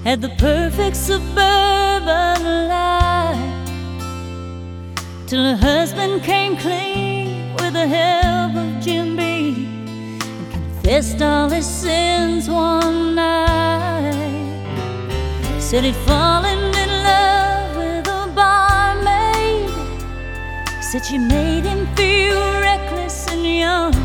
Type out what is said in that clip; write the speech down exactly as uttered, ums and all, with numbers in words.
had the perfect suburban life, till her husband came clean with the help of Jim B and confessed all his sins one night. Said he'd fallen in love with a barmaid, said she made him feel reckless and young.